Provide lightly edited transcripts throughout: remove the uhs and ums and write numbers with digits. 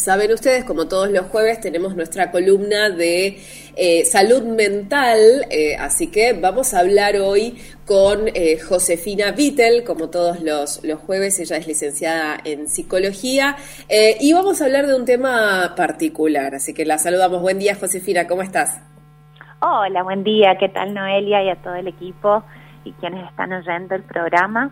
Saben ustedes, como todos los jueves, tenemos nuestra columna de salud mental, así que vamos a hablar hoy con Josefina Vittel, como todos los jueves. Ella es licenciada en psicología y vamos a hablar de un tema particular, así que la saludamos. Buen día, Josefina, ¿cómo estás? Hola, buen día, ¿qué tal, Noelia, y a todo el equipo y quienes están oyendo el programa?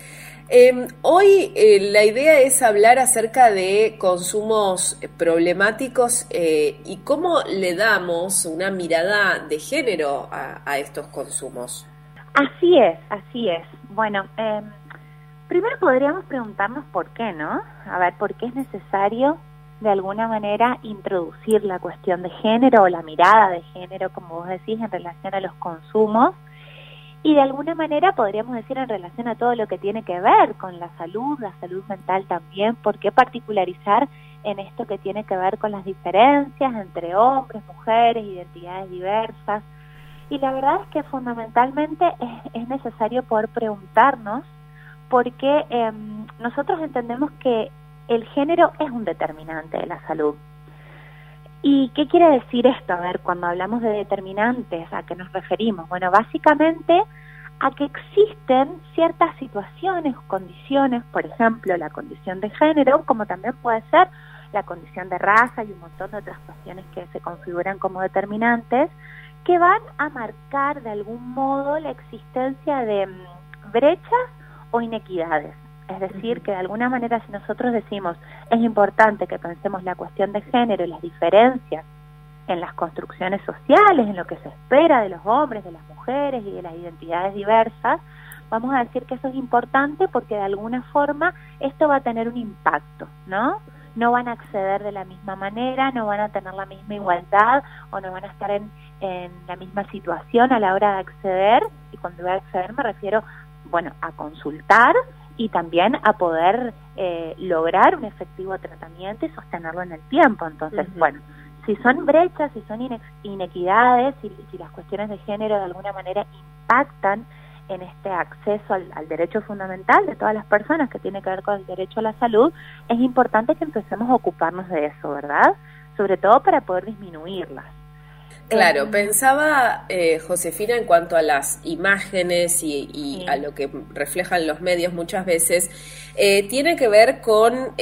Hoy la idea es hablar acerca de consumos problemáticos y cómo le damos una mirada de género a estos consumos. Así es. Bueno, primero podríamos preguntarnos por qué, ¿no? A ver, ¿por qué es necesario de alguna manera introducir la cuestión de género o la mirada de género, como vos decís, en relación a los consumos? Y de alguna manera podríamos decir en relación a todo lo que tiene que ver con la salud mental también. ¿Por qué particularizar en esto que tiene que ver con las diferencias entre hombres, mujeres, identidades diversas? Y la verdad es que fundamentalmente es necesario poder preguntarnos porque nosotros entendemos que el género es un determinante de la salud. ¿Y qué quiere decir esto? A ver, cuando hablamos de determinantes, ¿a qué nos referimos? Bueno, básicamente a que existen ciertas situaciones, condiciones, por ejemplo, la condición de género, como también puede ser la condición de raza y un montón de otras cuestiones que se configuran como determinantes, que van a marcar de algún modo la existencia de brechas o inequidades. Es decir, que de alguna manera si nosotros decimos es importante que pensemos la cuestión de género y las diferencias en las construcciones sociales, en lo que se espera de los hombres, de las mujeres y de las identidades diversas, vamos a decir que eso es importante porque de alguna forma esto va a tener un impacto, ¿no? No van a acceder de la misma manera, no van a tener la misma igualdad o no van a estar en la misma situación a la hora de acceder, y cuando voy a acceder me refiero, bueno, a consultar y también a poder lograr un efectivo tratamiento y sostenerlo en el tiempo. Entonces, bueno, si son brechas, si son inequidades, si las cuestiones de género de alguna manera impactan en este acceso al derecho fundamental de todas las personas que tiene que ver con el derecho a la salud, es importante que empecemos a ocuparnos de eso, ¿verdad? Sobre todo para poder disminuirlas. Claro, pensaba, Josefina, en cuanto a las imágenes y a lo que reflejan los medios muchas veces, tiene que ver con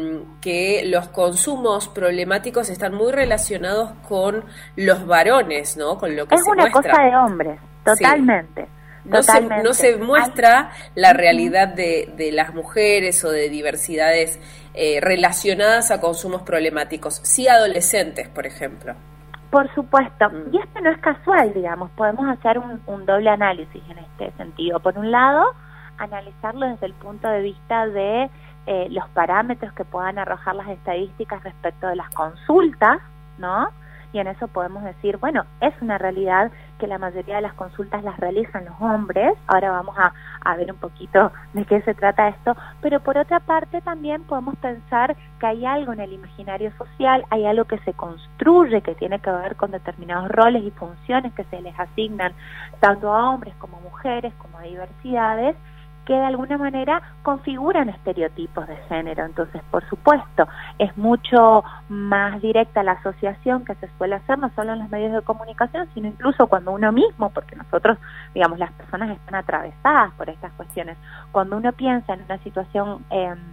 que los consumos problemáticos están muy relacionados con los varones, ¿no? Con lo que se muestra. Es una cosa de hombres, totalmente. Sí. No se muestra la realidad de las mujeres o de diversidades relacionadas a consumos problemáticos, sí adolescentes, por ejemplo. Por supuesto, y esto no es casual, digamos, podemos hacer un doble análisis en este sentido. Por un lado, analizarlo desde el punto de vista de los parámetros que puedan arrojar las estadísticas respecto de las consultas, ¿no? Y en eso podemos decir, bueno, es una realidad que la mayoría de las consultas las realizan los hombres. Ahora vamos a ver un poquito de qué se trata esto, pero por otra parte también podemos pensar que hay algo en el imaginario social, hay algo que se construye que tiene que ver con determinados roles y funciones que se les asignan tanto a hombres como a mujeres, como a diversidades, que de alguna manera configuran estereotipos de género. Entonces, por supuesto, es mucho más directa la asociación que se suele hacer, no solo en los medios de comunicación, sino incluso cuando uno mismo, porque nosotros, digamos, las personas están atravesadas por estas cuestiones. Cuando uno piensa en una situación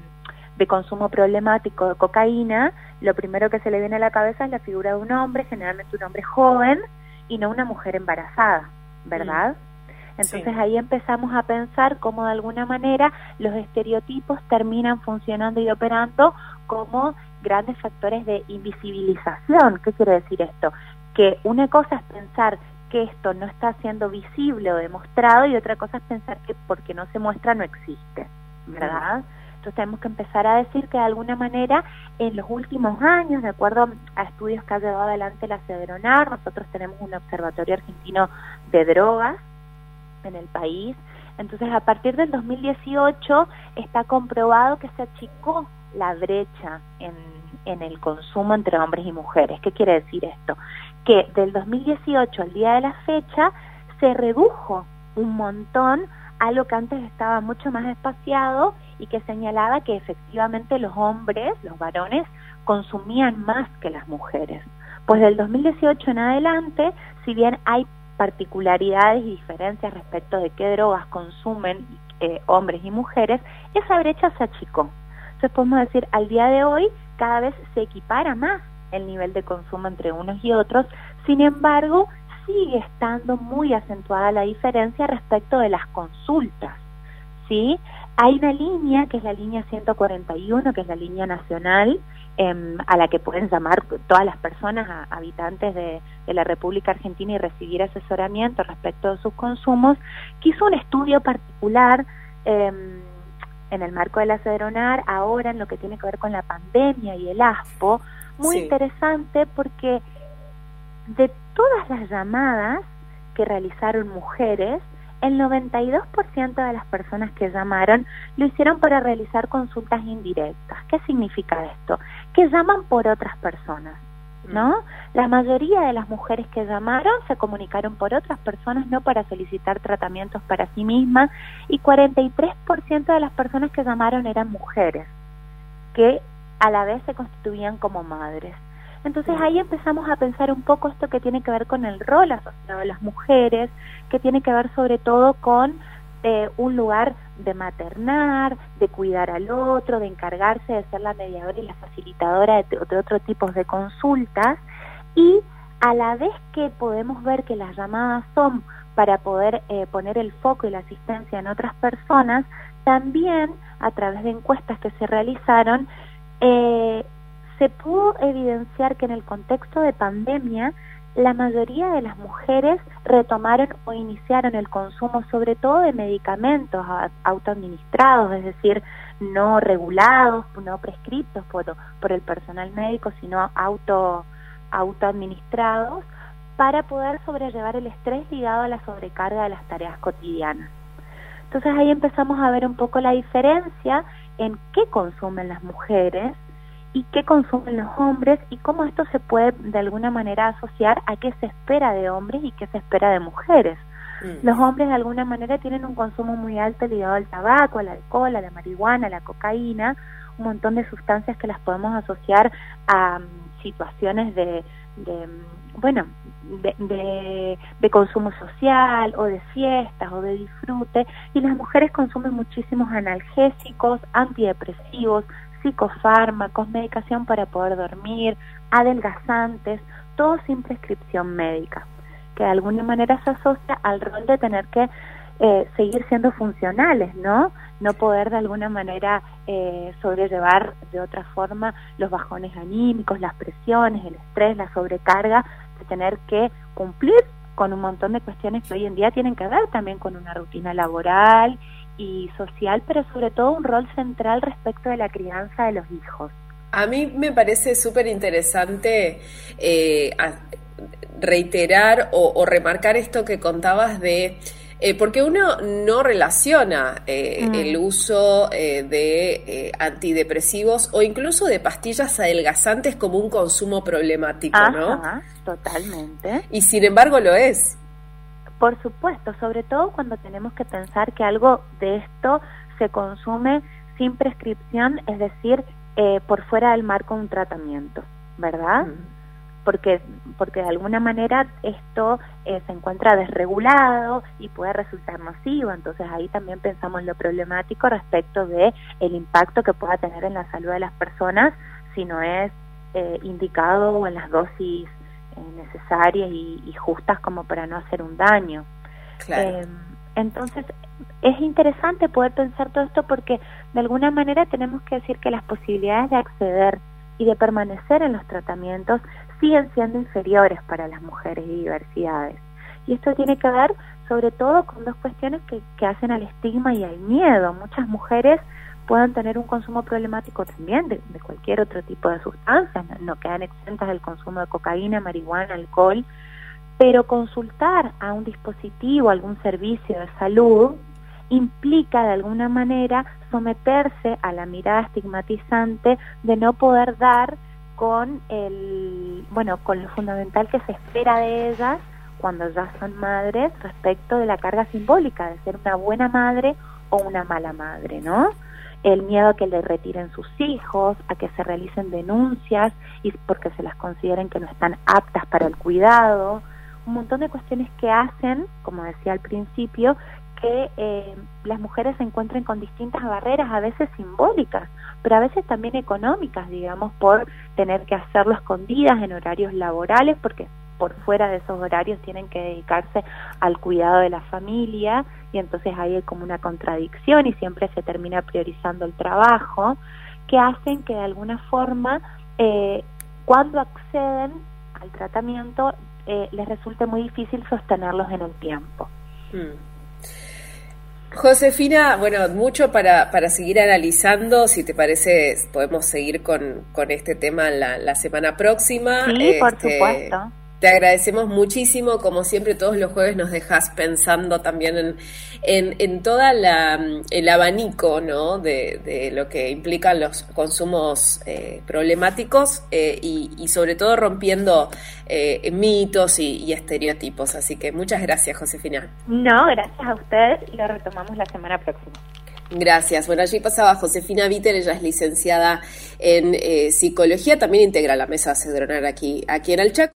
de consumo problemático de cocaína, lo primero que se le viene a la cabeza es la figura de un hombre, generalmente un hombre joven, y no una mujer embarazada, ¿verdad? Entonces ahí empezamos a pensar cómo de alguna manera los estereotipos terminan funcionando y operando como grandes factores de invisibilización. ¿Qué quiere decir esto? Que una cosa es pensar que esto no está siendo visible o demostrado y otra cosa es pensar que porque no se muestra no existe, ¿verdad? Entonces tenemos que empezar a decir que de alguna manera en los últimos años, de acuerdo a estudios que ha llevado adelante la CEDRONAR, nosotros tenemos un observatorio argentino de drogas en el país. Entonces, a partir del 2018 está comprobado que se achicó la brecha en el consumo entre hombres y mujeres. ¿Qué quiere decir esto? Que del 2018 al día de la fecha se redujo un montón a lo que antes estaba mucho más espaciado y que señalaba que efectivamente los hombres, los varones, consumían más que las mujeres. Pues del 2018 en adelante, si bien hay particularidades y diferencias respecto de qué drogas consumen hombres y mujeres, esa brecha se achicó. Entonces podemos decir, al día de hoy cada vez se equipara más el nivel de consumo entre unos y otros, sin embargo sigue estando muy acentuada la diferencia respecto de las consultas, ¿sí? Hay una línea que es la línea 141, que es la línea nacional, a la que pueden llamar todas las personas habitantes de la República Argentina y recibir asesoramiento respecto de sus consumos, que hizo un estudio particular en el marco de la CEDRONAR, ahora en lo que tiene que ver con la pandemia y el ASPO, muy interesante porque de todas las llamadas que realizaron mujeres, el 92% de las personas que llamaron lo hicieron para realizar consultas indirectas. ¿Qué significa esto? Que llaman por otras personas, ¿no? La mayoría de las mujeres que llamaron se comunicaron por otras personas, no para solicitar tratamientos para sí mismas, y 43% de las personas que llamaron eran mujeres, que a la vez se constituían como madres. Entonces ahí empezamos a pensar un poco esto que tiene que ver con el rol asociado a las mujeres, que tiene que ver sobre todo con un lugar de maternar, de cuidar al otro, de encargarse de ser la mediadora y la facilitadora de otro tipo de consultas, y a la vez que podemos ver que las llamadas son para poder poner el foco y la asistencia en otras personas, también a través de encuestas que se realizaron, se pudo evidenciar que en el contexto de pandemia la mayoría de las mujeres retomaron o iniciaron el consumo sobre todo de medicamentos autoadministrados, es decir, no regulados, no prescritos por el personal médico, sino autoadministrados, para poder sobrellevar el estrés ligado a la sobrecarga de las tareas cotidianas. Entonces ahí empezamos a ver un poco la diferencia en qué consumen las mujeres y qué consumen los hombres, y cómo esto se puede de alguna manera asociar a qué se espera de hombres y qué se espera de mujeres. Los hombres de alguna manera tienen un consumo muy alto ligado al tabaco, al alcohol, a la marihuana, a la cocaína, un montón de sustancias que las podemos asociar a situaciones de consumo social o de fiestas o de disfrute, y las mujeres consumen muchísimos analgésicos, antidepresivos, psicofármacos, medicación para poder dormir, adelgazantes, todo sin prescripción médica, que de alguna manera se asocia al rol de tener que seguir siendo funcionales, ¿no? No poder de alguna manera sobrellevar de otra forma los bajones anímicos, las presiones, el estrés, la sobrecarga, de tener que cumplir con un montón de cuestiones que hoy en día tienen que ver también con una rutina laboral y social, pero sobre todo un rol central respecto de la crianza de los hijos. A mí me parece súper interesante reiterar o remarcar esto que contabas de... porque uno no relaciona el uso de antidepresivos o incluso de pastillas adelgazantes como un consumo problemático, ¿no? Totalmente. Y sin embargo lo es. Por supuesto, sobre todo cuando tenemos que pensar que algo de esto se consume sin prescripción, es decir, por fuera del marco de un tratamiento, ¿verdad? Porque de alguna manera esto se encuentra desregulado y puede resultar nocivo. Entonces ahí también pensamos en lo problemático respecto de el impacto que pueda tener en la salud de las personas si no es indicado o en las dosis necesarias y justas como para no hacer un daño. Claro. Entonces es interesante poder pensar todo esto, porque de alguna manera tenemos que decir que las posibilidades de acceder y de permanecer en los tratamientos siguen siendo inferiores para las mujeres y diversidades. Y esto tiene que ver sobre todo con dos cuestiones que hacen al estigma y al miedo. Muchas mujeres pueden tener un consumo problemático también de cualquier otro tipo de sustancias, no quedan exentas del consumo de cocaína, marihuana, alcohol, pero consultar a un dispositivo, algún servicio de salud, implica de alguna manera someterse a la mirada estigmatizante de no poder dar con con lo fundamental que se espera de ellas cuando ya son madres respecto de la carga simbólica de ser una buena madre o una mala madre, ¿no? el miedo a que le retiren sus hijos, a que se realicen denuncias y porque se las consideren que no están aptas para el cuidado, un montón de cuestiones que hacen, como decía al principio, que las mujeres se encuentren con distintas barreras, a veces simbólicas, pero a veces también económicas, digamos, por tener que hacerlo escondidas en horarios laborales, porque por fuera de esos horarios tienen que dedicarse al cuidado de la familia, y entonces ahí hay como una contradicción y siempre se termina priorizando el trabajo, que hacen que de alguna forma, cuando acceden al tratamiento, les resulte muy difícil sostenerlos en el tiempo. Josefina, bueno, mucho para seguir analizando. Si te parece, podemos seguir con este tema la semana próxima. Sí, por supuesto. Te agradecemos muchísimo, como siempre todos los jueves nos dejas pensando también en toda el abanico, ¿no? de lo que implican los consumos problemáticos y sobre todo rompiendo mitos y estereotipos. Así que muchas gracias, Josefina. No, gracias a ustedes y lo retomamos la semana próxima. Gracias. Bueno, allí pasaba Josefina Vittel, ella es licenciada en psicología, también integra la mesa cedronar aquí en el Chaco.